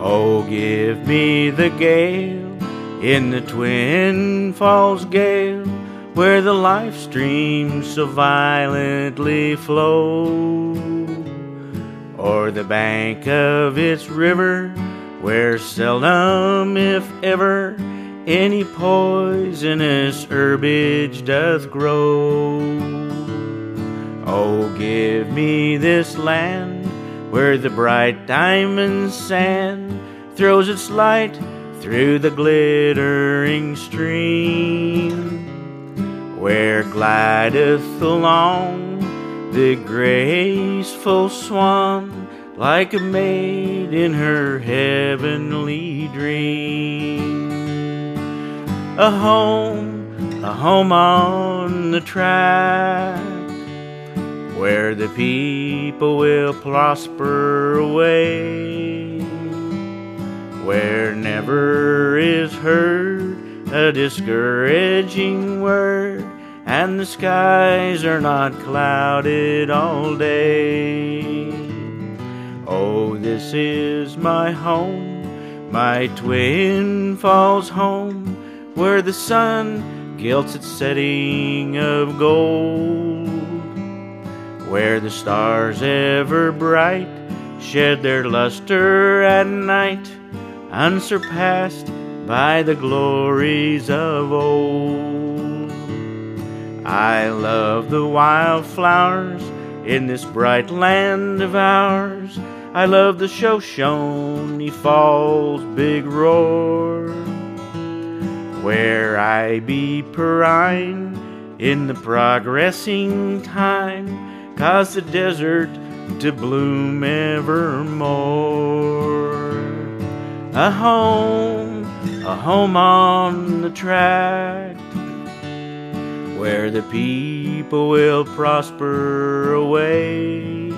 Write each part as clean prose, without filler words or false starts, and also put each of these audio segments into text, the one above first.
Oh, give me the gale in the Twin Falls gale, where the life streams so violently flow, or the bank of its river, where seldom, if ever, any poisonous herbage doth grow. Oh, give me this land where the bright diamond sand throws its light through the glittering stream, where glideth along the graceful swan like a maid in her heavenly dream. A home on the track, where the people will prosper away, where never is heard a discouraging word, and the skies are not clouded all day. Oh, this is my home, my Twin Falls home, where the sun gilts its setting of gold, where the stars ever bright shed their luster at night, unsurpassed by the glories of old. I love the wildflowers in this bright land of ours. I love the Shoshone Falls big roar, where I be purine in the progressing time, cause the desert to bloom evermore. A home on the tract, where the people will prosper away,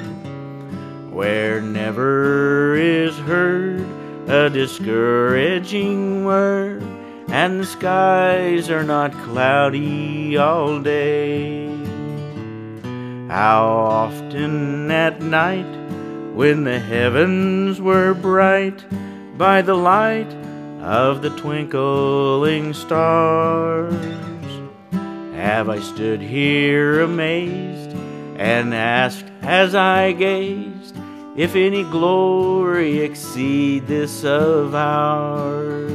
where never is heard a discouraging word, and the skies are not cloudy all day. How often at night, when the heavens were bright by the light of the twinkling stars, have I stood here amazed and asked as I gazed if any glory exceed this of ours,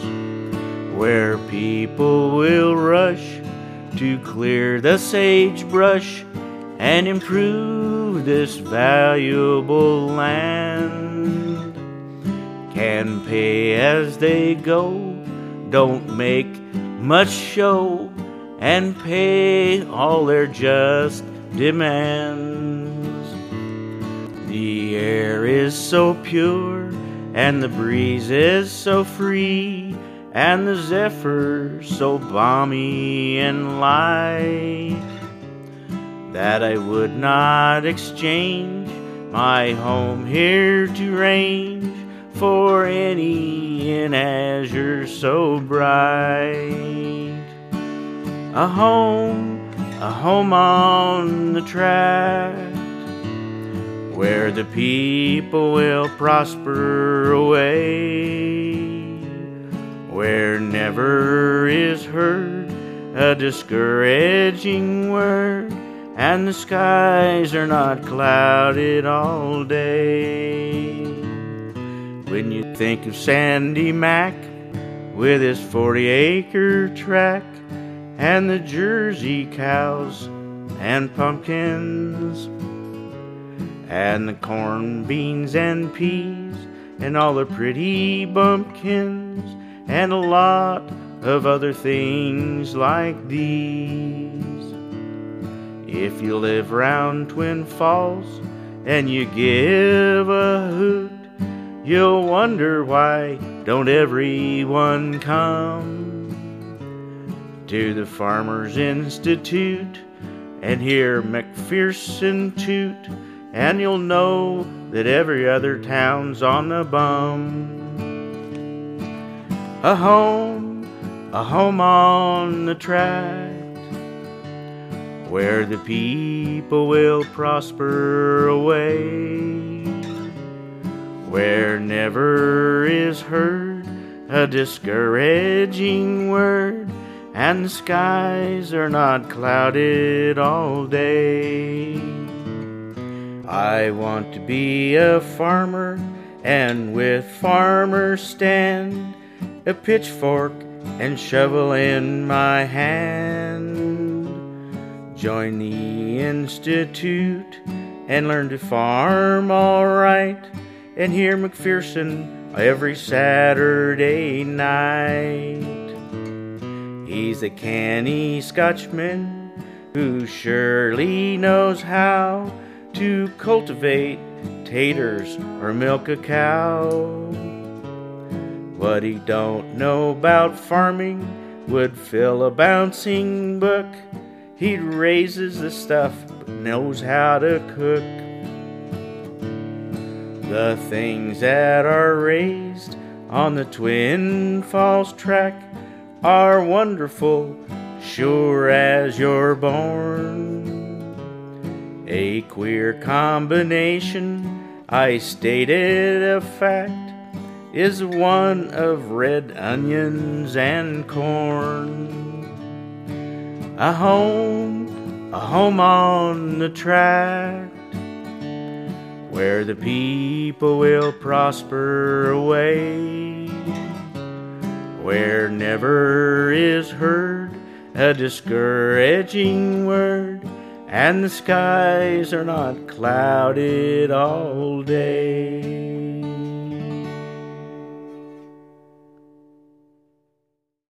where people will rush to clear the sagebrush and improve this valuable land, can pay as they go, don't make much show, and pay all their just demands. The air is so pure, and the breeze is so free, and the zephyr so balmy and light, that I would not exchange my home here to range for any in azure so bright. A home on the tract, where the people will prosper away, where never is heard a discouraging word, and the skies are not clouded all day. When you think of Sandy Mac with his 40-acre tract, and the Jersey cows and pumpkins, and the corn, beans, and peas, and all the pretty bumpkins, and a lot of other things like these, if you live round Twin Falls and you give a hoot, you'll wonder why don't everyone come to the Farmers Institute and hear McPherson toot, and you'll know that every other town's on the bum. A home on the tract, where the people will prosper away, where never is heard a discouraging word, and the skies are not clouded all day. I want to be a farmer, and with farmer stand, a pitchfork and shovel in my hand. Join the institute and learn to farm all right, and hear McPherson every Saturday night. He's a canny Scotchman who surely knows how to cultivate taters or milk a cow. What he don't know about farming would fill a bouncing book. He raises the stuff but knows how to cook. The things that are raised on the Twin Falls track are wonderful, sure as you're born. A queer combination, I stated a fact, is one of red onions and corn. A home on the tract, where the people will prosper away, where never is heard a discouraging word, and the skies are not clouded all day.